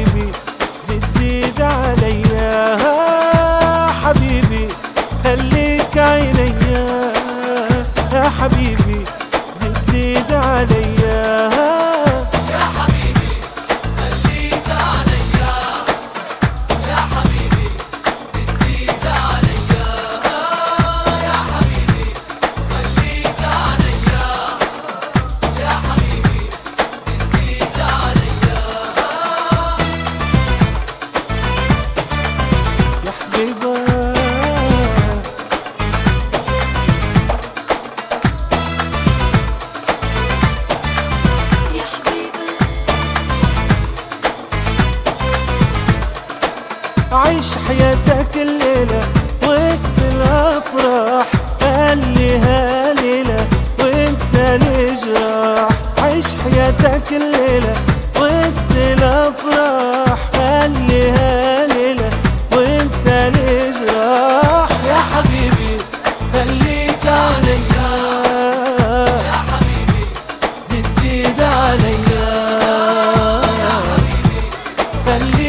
حبيبي زيد عليا، حبيبي خليك عينيا، يا حبيبي زيد عليا، يا حبيبي خليك عليا، يا حبيبي زيد عليا، يا حبيبي خليك عليا، يا حبيبي زيد عليا، يا حبيبي عيش حياتك الليلة وسط الأفراح، خليها ليلة وانسى الجراح. عيش حياتك الليلة وسط الأفراح، خليها ليلة وانسى الجراح. يا حبيبي خليك عليا، يا حبيبي زيد عليا، يا حبيبي خليك